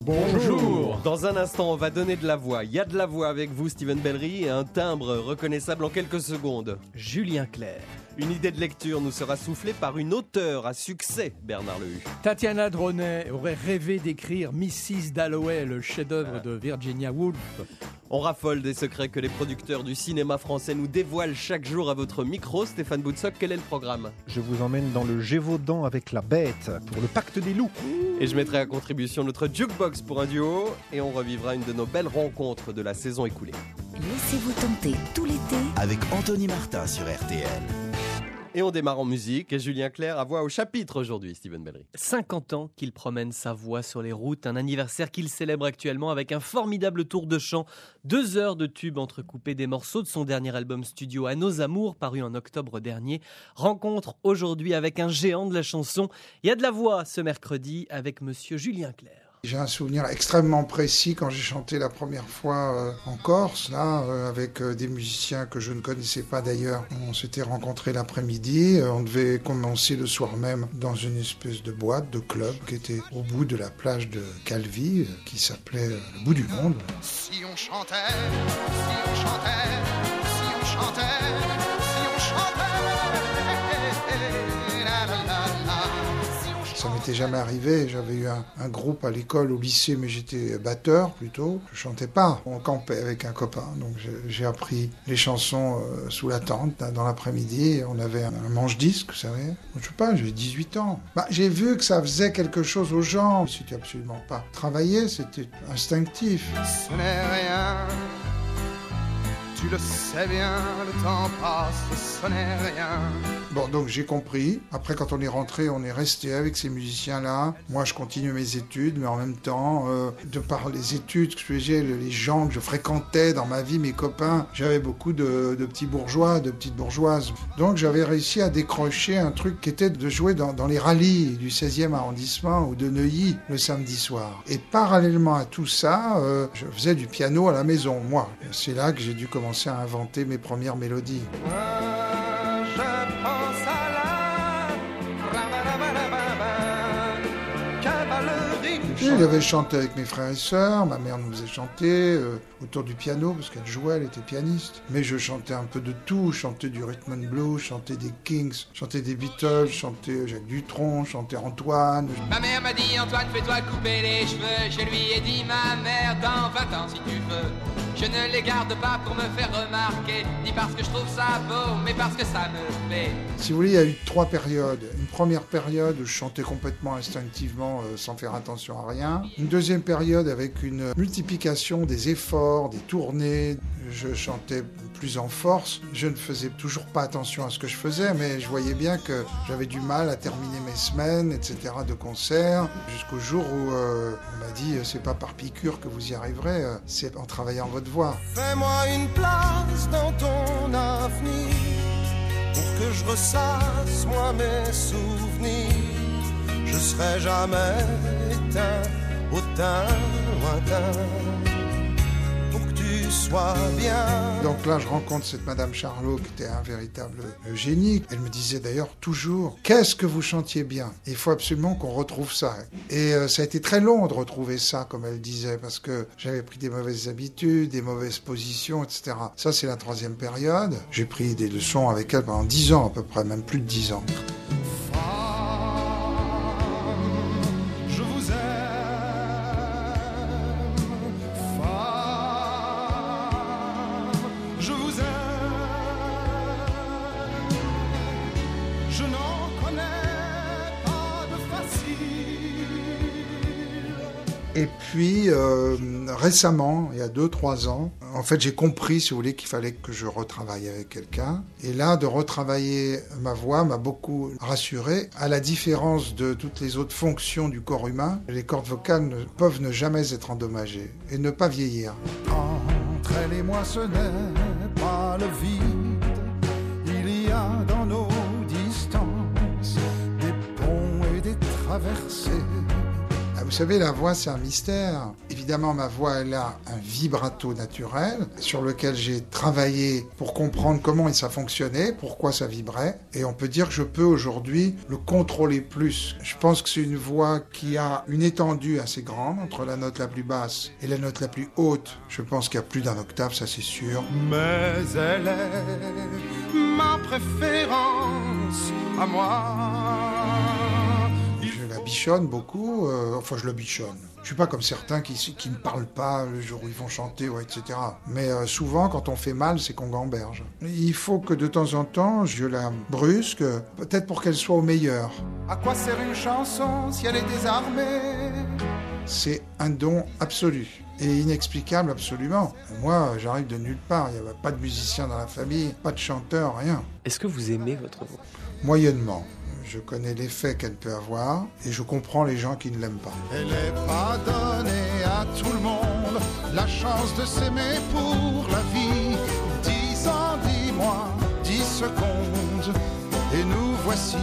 Bonjour. Dans un instant, on va donner de la voix. Il y a de la voix avec vous, Steven Bellery, et un timbre reconnaissable en quelques secondes. Julien Clerc. Une idée de lecture nous sera soufflée par une auteure à succès, Bernard Lehu. Tatiana Droney aurait rêvé d'écrire Mrs. Dalloway, le chef-d'œuvre de Virginia Woolf. On raffole des secrets que les producteurs du cinéma français nous dévoilent chaque jour à votre micro. Stéphane Boutsock, quel est le programme ? Je vous emmène dans le Gévaudan avec la bête pour le pacte des loups. Et je mettrai à contribution notre jukebox pour un duo. Et on revivra une de nos belles rencontres de la saison écoulée. Laissez-vous tenter tout l'été avec Anthony Martin sur RTL. Et on démarre en musique. Et Julien Clerc a voix au chapitre aujourd'hui, Steven Bellery. 50 ans qu'il promène sa voix sur les routes, un anniversaire qu'il célèbre actuellement avec un formidable tour de chant. 2 heures de tubes entrecoupés des morceaux de son dernier album studio À nos amours, paru en octobre dernier. Rencontre aujourd'hui avec un géant de la chanson. Il y a de la voix ce mercredi avec monsieur Julien Clerc. J'ai un souvenir extrêmement précis quand j'ai chanté la première fois en Corse, là, avec des musiciens que je ne connaissais pas d'ailleurs. On s'était rencontrés l'après-midi, on devait commencer le soir même dans une espèce de boîte, de club, qui était au bout de la plage de Calvi, qui s'appelait le bout du monde. Si on chantait, si on chantait, si on chantait, si on chantait, la la la la. Ça m'était jamais arrivé, j'avais eu un groupe à l'école, au lycée, mais j'étais batteur plutôt. Je chantais pas, on campait avec un copain, donc j'ai appris les chansons sous la tente, dans l'après-midi. On avait un manche-disque, vous savez. Je sais pas, j'avais 18 ans. J'ai vu que ça faisait quelque chose aux gens. C'était absolument pas travaillé, c'était instinctif. Ce n'est rien, tu le sais bien, le temps passe, ce n'est rien. Bon, donc j'ai compris. Après, quand on est rentré, on est resté avec ces musiciens-là. Moi, je continue mes études, mais en même temps, de par les études que j'ai, les gens que je fréquentais dans ma vie, mes copains, j'avais beaucoup de petits bourgeois, de petites bourgeoises. Donc, j'avais réussi à décrocher un truc qui était de jouer dans les rallyes du 16e arrondissement ou de Neuilly le samedi soir. Et parallèlement à tout ça, je faisais du piano à la maison, moi. C'est là que j'ai dû commencer à inventer mes premières mélodies. J'avais chanté avec mes frères et sœurs, ma mère nous faisait chanter autour du piano parce qu'elle jouait, elle était pianiste. Mais je chantais un peu de tout, je chantais du rhythm and blues, je chantais des Kings, je chantais des Beatles, je chantais Jacques Dutronc, je chantais Antoine. Ma mère m'a dit Antoine, fais-toi couper les cheveux. Je lui ai dit ma mère, dans 20 ans si tu veux. Je ne les garde pas pour me faire remarquer, ni parce que je trouve ça beau, mais parce que ça me plaît. Si vous voulez, il y a eu 3 périodes. Une première période où je chantais complètement instinctivement, sans faire attention à rien. Une deuxième période avec une multiplication des efforts, des tournées. Je chantais plus en force. Je ne faisais toujours pas attention à ce que je faisais, mais je voyais bien que j'avais du mal à terminer mes semaines, etc., de concerts, jusqu'au jour où on m'a dit c'est pas par piqûre que vous y arriverez, c'est en travaillant votre voix. Fais-moi une place dans ton avenir pour que je ressasse moi mes souvenirs. Je serai jamais éteint au teint lointain pour que tu sois bien. Donc là, je rencontre cette Madame Charlot qui était un véritable génie. Elle me disait d'ailleurs toujours « Qu'est-ce que vous chantiez bien ?» Il faut absolument qu'on retrouve ça. Et ça a été très long de retrouver ça, comme elle disait, parce que j'avais pris des mauvaises habitudes, des mauvaises positions, etc. Ça, c'est la 3e période. J'ai pris des leçons avec elle pendant 10 ans à peu près, même plus de 10 ans. Et puis, récemment, il y a 2-3 ans, en fait, j'ai compris, si vous voulez, qu'il fallait que je retravaille avec quelqu'un. Et là, de retravailler ma voix m'a beaucoup rassuré. À la différence de toutes les autres fonctions du corps humain, les cordes vocales peuvent ne jamais être endommagées et ne pas vieillir. Entre elle et moi, ce n'est pas le vide. Il y a dans nos distances des ponts et des traversées. Vous Vous savez, la voix, c'est un mystère. Évidemment, ma voix, elle a un vibrato naturel sur lequel j'ai travaillé pour comprendre comment ça fonctionnait, pourquoi ça vibrait. Et on peut dire que je peux aujourd'hui le contrôler plus. Je pense que c'est une voix qui a une étendue assez grande entre la note la plus basse et la note la plus haute. Je pense qu'il y a plus d'un octave, ça c'est sûr. Mais elle est ma préférence à moi. Je la bichonne beaucoup, je la bichonne. Je suis pas comme certains qui ne parlent pas le jour où ils vont chanter, etc. Mais souvent, quand on fait mal, c'est qu'on gamberge. Il faut que de temps en temps, je la brusque, peut-être pour qu'elle soit au meilleur. À quoi sert une chanson si elle est désarmée? C'est un don absolu et inexplicable absolument. Moi, j'arrive de nulle part, il n'y avait pas de musicien dans la famille, pas de chanteur, rien. Est-ce que vous aimez votre voix? Moyennement. Je connais l'effet qu'elle peut avoir et je comprends les gens qui ne l'aiment pas. Elle n'est pas donnée à tout le monde la chance de s'aimer pour la vie. 10 ans, 10 mois, 10 secondes et nous voici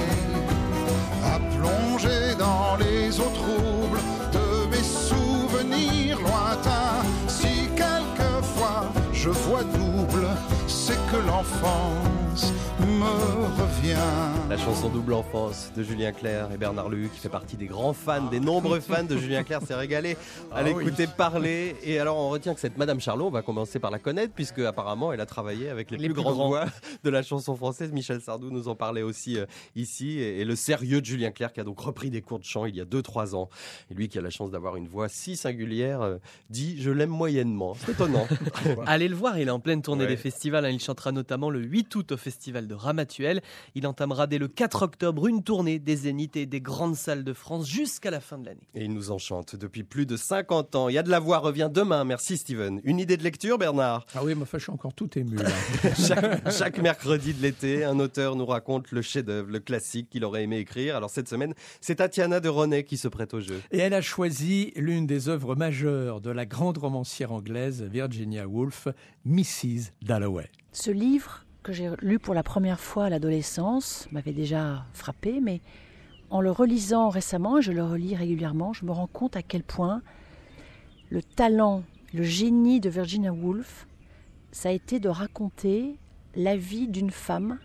à plonger dans les eaux troubles de mes souvenirs lointains. Si quelquefois je vois double, c'est que l'enfance me revient. La chanson Double Enfance de Julien Clerc et Bernard Luc, qui fait partie des grands fans, des nombreux fans de Julien Clerc, s'est régalé à l'écouter parler. Et alors on retient que cette Madame Charlot, on va commencer par la connaître, puisque apparemment elle a travaillé avec les plus grandes voix de la chanson française. Michel Sardou nous en parlait aussi ici, et le sérieux de Julien Clerc, qui a donc repris des cours de chant il y a 2-3 ans. Et lui qui a la chance d'avoir une voix si singulière, dit « Je l'aime moyennement ». C'est étonnant. Allez le voir, il est en pleine tournée des festivals. Il chantera notamment le 8 août au festival de Ramatuelle. Il entamera dès le 4 octobre une tournée des Zéniths et des grandes salles de France jusqu'à la fin de l'année. Et il nous enchante depuis plus de 50 ans. Il y a de la voix revient demain. Merci Steven. Une idée de lecture, Bernard? Ah oui, je suis encore tout ému. Là. chaque mercredi de l'été, un auteur nous raconte le chef-d'œuvre, le classique qu'il aurait aimé écrire. Alors cette semaine, c'est Tatiana de René qui se prête au jeu. Et elle a choisi l'une des œuvres majeures de la grande romancière anglaise Virginia Woolf, Mrs. Dalloway. Ce livre que j'ai lu pour la première fois à l'adolescence m'avait déjà frappé, mais en le relisant récemment, et je le relis régulièrement, je me rends compte à quel point le talent, le génie de Virginia Woolf, ça a été de raconter la vie d'une femme,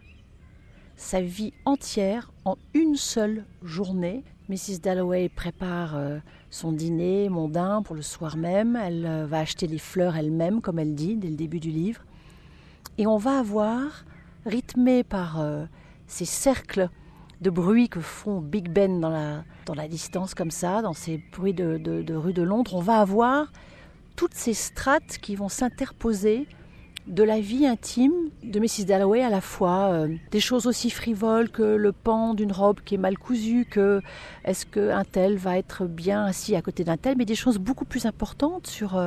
sa vie entière en une seule journée. Mrs. Dalloway prépare son dîner mondain pour le soir même, elle va acheter les fleurs elle-même, comme elle dit dès le début du livre. Et on va avoir, rythmé par ces cercles de bruit que font Big Ben dans la distance comme ça, dans ces bruits de rue de Londres, on va avoir toutes ces strates qui vont s'interposer de la vie intime de Mrs. Dalloway, à la fois des choses aussi frivoles que le pan d'une robe qui est mal cousue, que est-ce qu'un tel va être bien assis à côté d'un tel, mais des choses beaucoup plus importantes sur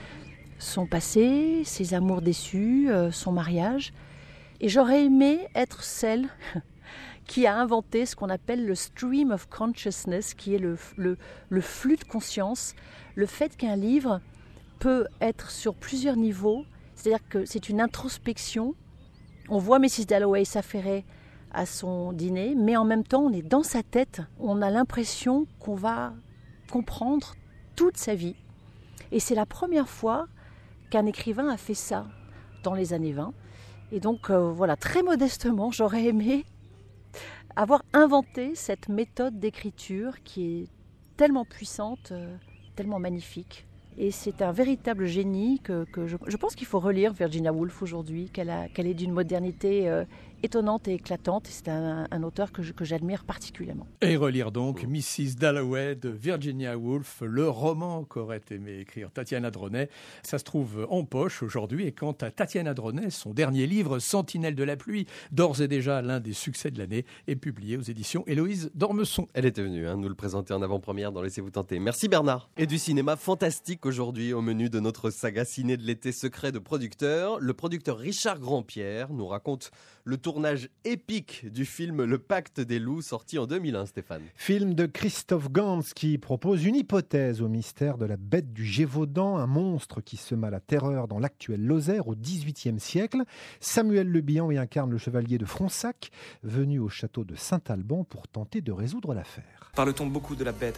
son passé, ses amours déçus, son mariage. Et j'aurais aimé être celle qui a inventé ce qu'on appelle le stream of consciousness, qui est le flux de conscience, le fait qu'un livre peut être sur plusieurs niveaux, c'est-à-dire que c'est une introspection. On voit Mrs. Dalloway s'affairer à son dîner, mais en même temps on est dans sa tête, on a l'impression qu'on va comprendre toute sa vie. Et c'est la première fois qu'un écrivain a fait ça dans les années 20. Et donc voilà, très modestement, j'aurais aimé avoir inventé cette méthode d'écriture qui est tellement puissante, tellement magnifique. Et c'est un véritable génie que je pense qu'il faut relire Virginia Woolf aujourd'hui, qu'elle est d'une modernité étonnante et éclatante. C'est un auteur que j'admire particulièrement. Et relire donc Mrs. Dalloway de Virginia Woolf, le roman qu'aurait aimé écrire Tatiana de René. Ça se trouve en poche aujourd'hui. Et quant à Tatiana de René, son dernier livre, Sentinelle de la pluie, d'ores et déjà l'un des succès de l'année, est publié aux éditions Héloïse d'Ormesson. Elle était venue nous le présenter en avant-première dans Laissez-vous tenter. Merci Bernard. Et du cinéma fantastique aujourd'hui au menu de notre saga ciné de l'été, Secret de producteur. Le producteur Richard Grandpierre nous raconte le tournage épique du film Le Pacte des loups, sorti en 2001, Stéphane. Film de Christophe Gans qui propose une hypothèse au mystère de la bête du Gévaudan, un monstre qui sema la terreur dans l'actuel Lozère au XVIIIe siècle. Samuel Le Bihan y incarne le chevalier de Fronsac, venu au château de Saint-Alban pour tenter de résoudre l'affaire. Parle-t-on beaucoup de la bête à Paris ?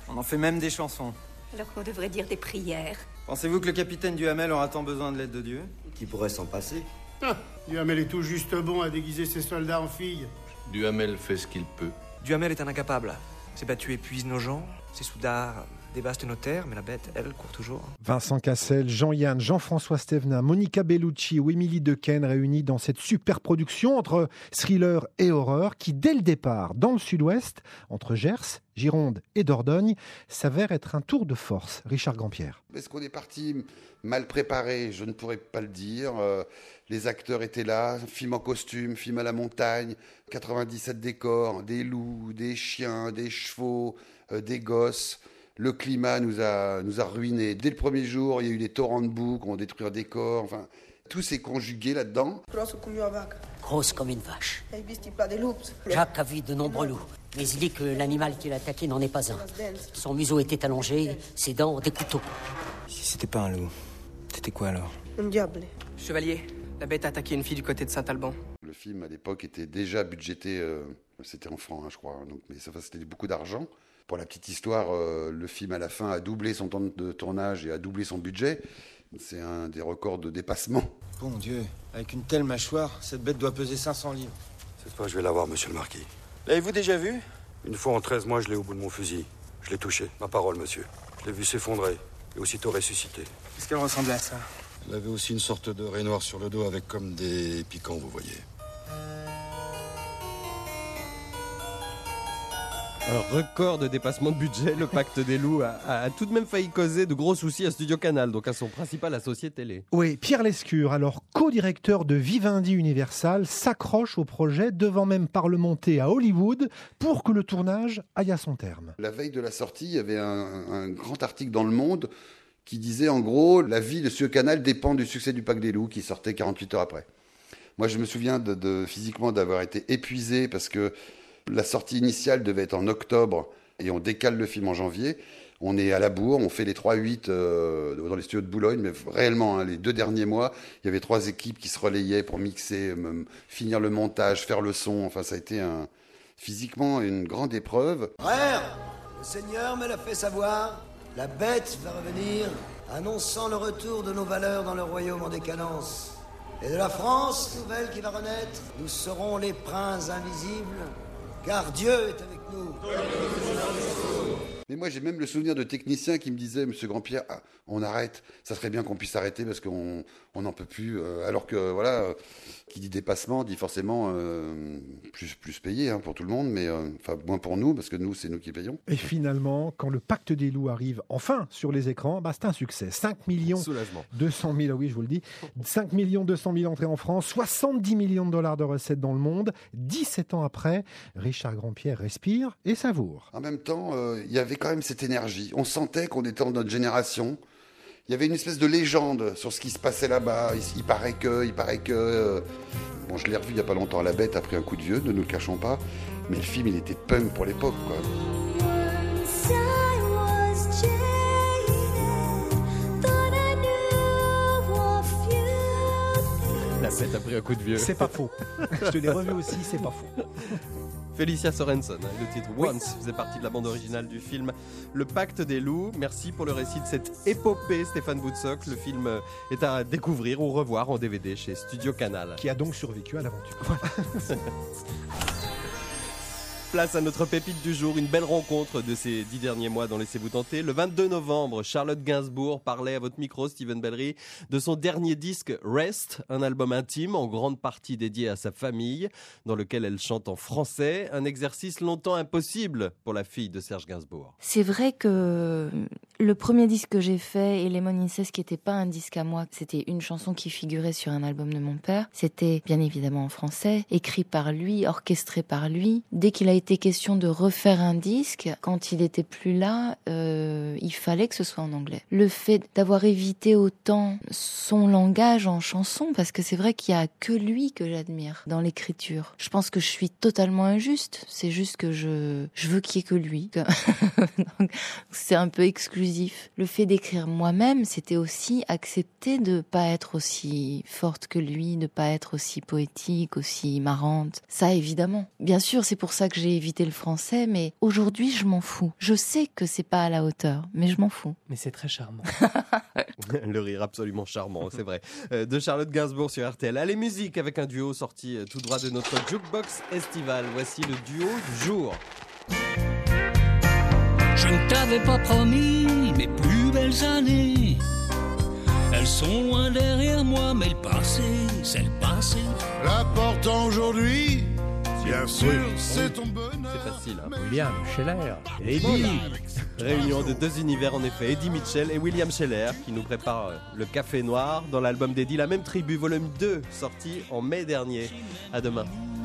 On en fait même des chansons. Alors qu'on devrait dire des prières. Pensez-vous que le capitaine Duhamel aura tant besoin de l'aide de Dieu? Qui pourrait s'en passer? Duhamel est tout juste bon à déguiser ses soldats en filles. Duhamel fait ce qu'il peut. Duhamel est un incapable. Ses battus épuisent nos gens, ses soudards dévastent nos terres, mais la bête, elle, court toujours. Vincent Cassel, Jean-Yann, Jean-François Stévenin, Monica Bellucci ou Émilie Dequesne réunis dans cette super production entre thriller et horreur qui, dès le départ, dans le sud-ouest, entre Gers, Gironde et Dordogne, s'avère être un tour de force. Richard Grandpierre. Est-ce qu'on est parti mal préparé? Je ne pourrais pas le dire. Les acteurs étaient là, film en costume, film à la montagne, 97 décors, des loups, des chiens, des chevaux, des gosses. Le climat nous a ruinés. Dès le premier jour, il y a eu des torrents de boue qui ont détruit un décor. Enfin, tout s'est conjugué là-dedans. Grosse comme une vache. Jacques a vu de nombreux loups, mais il dit que l'animal qui l'a attaqué n'en est pas un. Son museau était allongé, ses dents des couteaux. Si c'était pas un loup, c'était quoi alors? Un diable. Chevalier, la bête a attaqué une fille du côté de Saint-Alban. Le film, à l'époque, était déjà budgété, c'était en francs, je crois, donc, mais c'était beaucoup d'argent. Pour la petite histoire, le film, à la fin, a doublé son temps de tournage et a doublé son budget. C'est un des records de dépassement. Bon Dieu, avec une telle mâchoire, cette bête doit peser 500 livres. Cette fois, je vais l'avoir, monsieur le marquis. L'avez-vous déjà vu? Une fois en 13 mois, je l'ai au bout de mon fusil. Je l'ai touché, ma parole, monsieur. Je l'ai vu s'effondrer et aussitôt ressusciter. Est-ce qu'elle ressemblait à ça? Elle avait aussi une sorte de raie noire sur le dos avec comme des piquants, vous voyez. Alors, record de dépassement de budget, le Pacte des loups a tout de même failli causer de gros soucis à Studio Canal, donc à son principal associé télé. Oui, Pierre Lescure, alors co-directeur de Vivendi Universal, s'accroche au projet, devant même parlementer à Hollywood pour que le tournage aille à son terme. La veille de la sortie, il y avait un grand article dans Le Monde qui disait en gros, la vie de Studio Canal dépend du succès du Pacte des loups qui sortait 48 heures après. Moi, je me souviens physiquement d'avoir été épuisé parce que la sortie initiale devait être en octobre et on décale le film en janvier. On est à la bourre, on fait les 3-8 dans les studios de Boulogne, mais réellement, les 2 derniers mois, il y avait 3 équipes qui se relayaient pour mixer, finir le montage, faire le son. Enfin, ça a été physiquement une grande épreuve. Frère, le Seigneur me l'a fait savoir, la bête va revenir, annonçant le retour de nos valeurs dans le royaume en décadence. Et de la France nouvelle qui va renaître, nous serons les princes invisibles, car Dieu est avec nous. Mais moi, j'ai même le souvenir de techniciens qui me disaient, Monsieur Grandpierre, on arrête, ça serait bien qu'on puisse arrêter parce qu'on n'en peut plus. Alors que, voilà, qui dit dépassement dit forcément plus payé pour tout le monde, mais moins pour nous, parce que nous, c'est nous qui payons. Et finalement, quand le Pacte des loups arrive enfin sur les écrans, c'est un succès. 5 200 000, oui, je vous le dis, 5 200 000 entrées en France, 70 millions de dollars de recettes dans le monde. 17 ans après, Richard Grandpierre respire et savoure. En même temps, il y avait quand même cette énergie. On sentait qu'on était en notre génération. Il y avait une espèce de légende sur ce qui se passait là-bas. Il paraît que... Bon, je l'ai revu il n'y a pas longtemps. La bête a pris un coup de vieux, ne nous le cachons pas. Mais le film, il était punk pour l'époque, quoi. La bête a pris un coup de vieux. C'est pas faux. Je te l'ai revu aussi, c'est pas faux. Félicia Sorensen, le titre Once faisait partie de la bande originale du film Le Pacte des loups. Merci pour le récit de cette épopée, Stéphane Boutsock. Le film est à découvrir ou revoir en DVD chez Studio Canal. Qui a donc survécu à l'aventure. Place à notre pépite du jour, une belle rencontre de ces 10 derniers mois dans Laissez-vous tenter. Le 22 novembre, Charlotte Gainsbourg parlait à votre micro, Steven Bellery, de son dernier disque Rest, un album intime en grande partie dédié à sa famille, dans lequel elle chante en français, un exercice longtemps impossible pour la fille de Serge Gainsbourg. C'est vrai que le premier disque que j'ai fait, Lemon Incest, qui n'était pas un disque à moi, c'était une chanson qui figurait sur un album de mon père. C'était bien évidemment en français, écrit par lui, orchestré par lui. Dès qu'il a été question de refaire un disque, quand il était plus là, il fallait que ce soit en anglais. Le fait d'avoir évité autant son langage en chanson, parce que c'est vrai qu'il y a que lui que j'admire dans l'écriture. Je pense que je suis totalement injuste. C'est juste que je veux qu'il y ait que lui. Donc, c'est un peu exclusif. Le fait d'écrire moi-même, c'était aussi accepter de pas être aussi forte que lui, de pas être aussi poétique, aussi marrante. Ça, évidemment. Bien sûr, c'est pour ça que j'ai j'ai évité le français, mais aujourd'hui, je m'en fous. Je sais que c'est pas à la hauteur, mais je m'en fous. Mais c'est très charmant. Le rire absolument charmant, c'est vrai. De Charlotte Gainsbourg sur RTL. Allez, musique avec un duo sorti tout droit de notre jukebox estival. Voici le duo du jour. Je ne t'avais pas promis mes plus belles années. Elles sont loin derrière moi, mais le passé, c'est le passé. L'important aujourd'hui, bien sûr, c'est ton bonheur. C'est facile, hein. William Scheller, Eddie. Réunion de deux univers en effet, Eddie Mitchell et William Scheller qui nous préparent le Café Noir dans l'album d'Eddie, La Même Tribu, volume 2, sorti en mai dernier. À demain.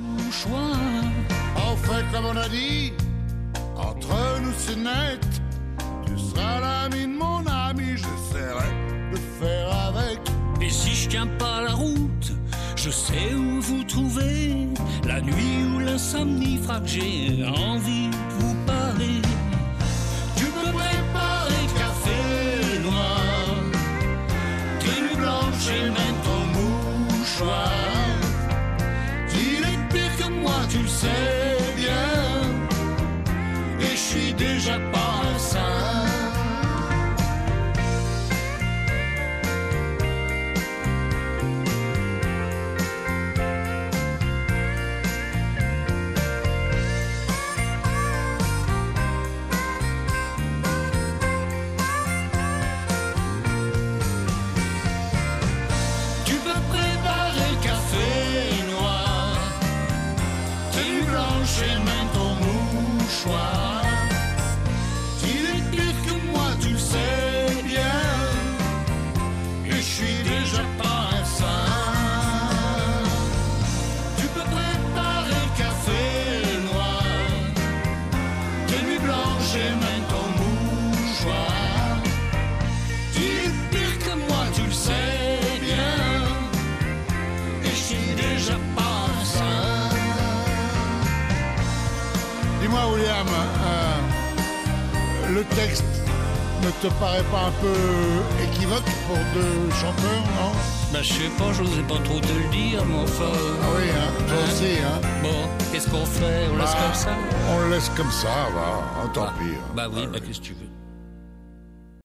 En fait, comme on a dit, entre nous c'est net. Tu seras l'ami de mon ami, j'essaierai de faire avec. Et si je tiens pas la route, je sais où vous trouver. La nuit où l'insomnie fera que j'ai envie de vous parler. Tu peux préparer café noir, tes nuits blanches et même ton mouchoir. Il est pire que moi, tu le sais bien. Et je suis déjà pas un saint. Dis-moi, William, le texte ne te paraît pas un peu équivoque pour deux chanteurs, non? Bah je sais pas, j'osais pas trop te le dire, mais enfin... Ah oui, hein, toi aussi, hein. Bon, qu'est-ce qu'on fait? On laisse comme ça? On le laisse comme ça, va, tant pis. Bah oui, bah qu'est-ce que tu veux?